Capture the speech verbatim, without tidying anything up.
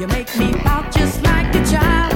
You make me pout just like a child.